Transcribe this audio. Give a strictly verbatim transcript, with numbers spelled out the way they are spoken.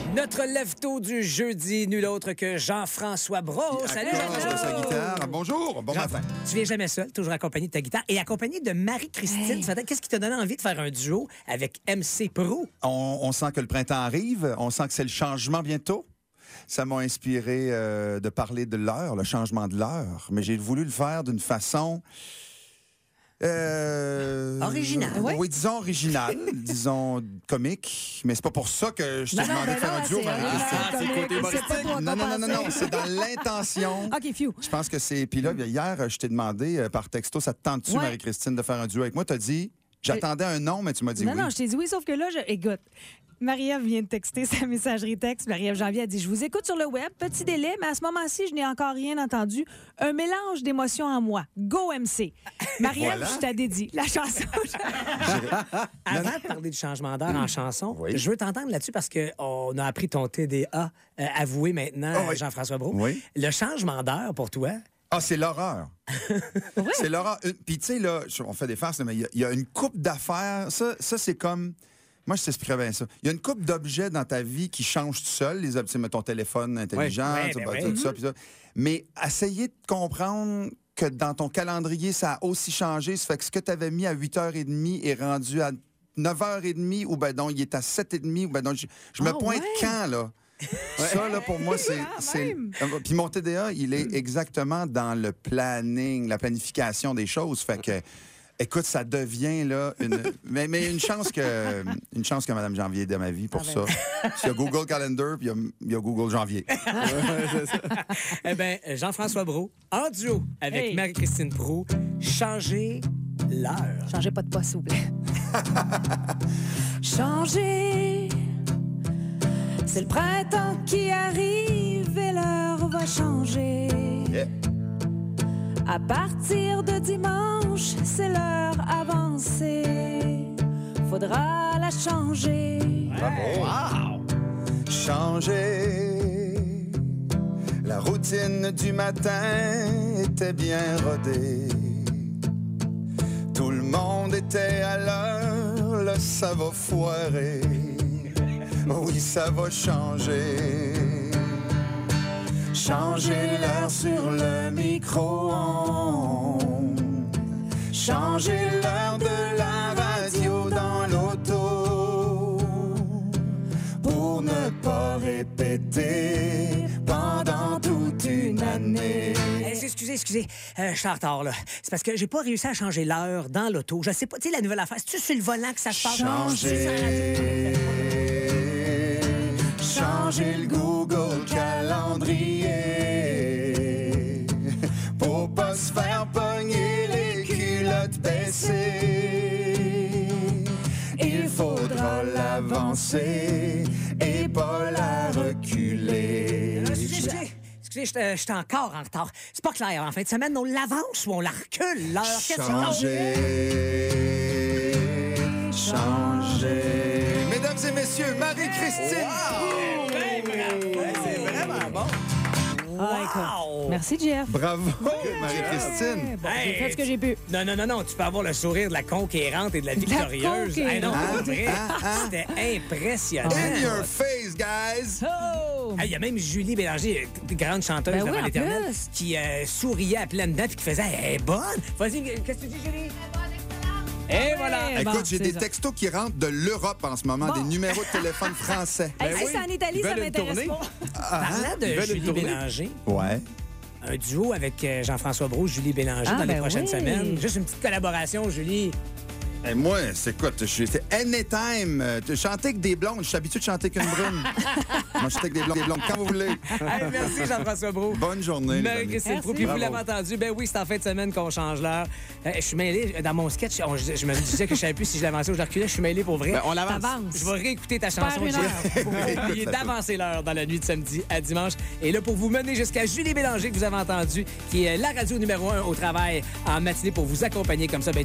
Notre lève-tôt du jeudi, nul autre que Jean-François Brault. Salut Jean-François. Sa guitare. Bonjour, bon Jean- matin. Tu viens jamais seul, toujours accompagné de ta guitare et accompagné de Marie-Christine. Hey. Ce matin, qu'est-ce qui t'a donné envie de faire un duo avec M C Pro? On, on sent que le printemps arrive, on sent que c'est le changement bientôt. Ça m'a inspiré euh, de parler de l'heure, le changement de l'heure, mais j'ai voulu le faire d'une façon... Euh, Originale. Oui, Oui. disons originale, disons comique, mais c'est pas pour ça que je t'ai Non, non, demandé de ben faire non, un duo, c'est Marie-Christine. original, c'est côté humoristique. C'est pas toi Non, non, non, non, non, pensé. c'est dans l'intention. OK, phew. Je pense que c'est... Puis là, hier, je t'ai demandé euh, par texto, ça te tente-tu, Ouais. Marie-Christine, de faire un duo avec moi? T'as dit... J'attendais un nom, mais tu m'as dit Non, oui. non, je t'ai dit oui, sauf que là, je... écoute, Marie-Ève vient de texter sa messagerie texte. Marie-Ève Janvier a dit « Je vous écoute sur le web, petit délai, mais à ce moment-ci, je n'ai encore rien entendu. Un mélange d'émotions en moi. Go M C. » Marie-Ève, Voilà. je t'ai dédié. La chanson. Avant de parler du changement d'heure en chanson, Oui. je veux t'entendre là-dessus parce qu'on a appris ton T D A euh, avoué maintenant, Oh, oui. Jean-François Brault. Oui. Le changement d'heure pour toi, Ah, c'est l'horreur. C'est l'horreur. Une- Puis, tu sais, là, je- on fait des farces, là, mais il y a- il y, a une coupe d'affaires. Ça, ça c'est comme. Moi, je t'expliquerais bien ça. Il y a une coupe d'objets dans ta vie qui changent tout seul. Les objets, ton téléphone intelligent, Ouais, tout, ben bah, ouais. tout ça, puis ça. Mais essayer de comprendre que dans ton calendrier, ça a aussi changé. Ça fait que ce que tu avais mis à huit heures trente est rendu à neuf heures trente ou ben donc, il est à sept heures trente ou ben donc, je, je me Ah, pointe ouais. quand, là? Ça, là, pour moi, c'est... Quand c'est- même. Euh, Puis mon T D A, il est exactement dans le planning, la planification des choses. Fait que, écoute, ça devient, là, une... mais, mais une chance que une chance que Mme Janvier est dans ma vie pour Ah ça. Il y a Google Calendar, puis il y a- il y, a Google Janvier. eh bien, Jean-François Brault, en duo avec Hey. Marie-Christine Proulx, changer l'heure. Changez pas de poste, s'il vous plaît. Changer. C'est le printemps qui arrive et l'heure va changer. Yeah. À partir de dimanche, c'est l'heure avancée. Faudra la changer. Changer. La routine du matin était bien rodée. Tout le monde était à l'heure, là ça va foirer. Oui, ça va changer. Changer l'heure sur le micro-ondes. Changer l'heure de la radio dans l'auto. Pour ne pas répéter pendant toute une année. Eh, Excusez, excusez, euh, je suis en retard, là. C'est parce que j'ai pas réussi à changer l'heure dans l'auto. Je sais pas, tu sais, la nouvelle affaire, c'est-tu sur le volant que ça se passe? Changer. Changer le Google Calendrier. Pour pas se faire pogner les culottes baissées. Il faudra l'avancer et pas la reculer. Euh, Excusez, excusez. Excusez, je je suis encore en retard. C'est pas clair. En fin de semaine, on l'avance ou on la recule, l'heure? Qu'est-ce que- Changer, changer. Mesdames et messieurs, Marie-Christine. C'est vraiment bon. Ah, écoute. Merci, Jeff. Bravo, Marie-Christine. Bon, j'ai fait ce que j'ai pu. Non, non, non, non. Tu peux avoir le sourire de la conquérante et de la victorieuse. conquérante. Hey, non, Ah, pour vrai, ah, ah. c'était impressionnant. In your face, guys. Oh! Il y a même Julie Bélanger, euh, grande chanteuse Ben oui, devant en l'Éternel, plus. qui euh, souriait à pleines dents et qui faisait « Elle est bonne! » Vas-y, qu'est-ce que tu dis, Julie? Et voilà! Eh bon, Écoute, j'ai c'est des ça. textos qui rentrent de l'Europe en ce moment, Bon. des numéros de téléphone français. Hey, si oui. c'est en Italie, Ils ça veulent une m'intéresse tournée. pas. Parlant de Ils veulent une Julie tournée? Bélanger, Ouais. un duo avec euh, Jean-François Brault, Julie Bélanger Ah, dans les ben prochaines oui. semaines. Juste une petite collaboration, Julie. Et moi, c'est quoi? J'étais anytime. Euh, Tu chantais avec des blondes. Je suis habitué de chanter avec une brune. Moi, je chante avec des blondes. Des blondes quand vous voulez. Hey, merci, Jean-François Brault. Bonne journée, les amis. Marie-Christine Merci. Proulx, puis vous Bravo. l'avez entendu, ben oui, c'est en fin de semaine qu'on change l'heure. Euh, je suis mêlé, dans mon sketch, on- je, je me disais que je savais plus si je l'avançais ou je la reculais, je suis mêlé pour vrai. Ben, on l'avance. T'avances. Je vais réécouter ta chanson, une Jeff, heure. pour essayer d'avancer l'heure dans la nuit de samedi à dimanche. Et là, pour vous mener jusqu'à Julie Bélanger, que vous avez entendu, qui est la radio numéro un au travail en matinée pour vous accompagner comme ça. Ben,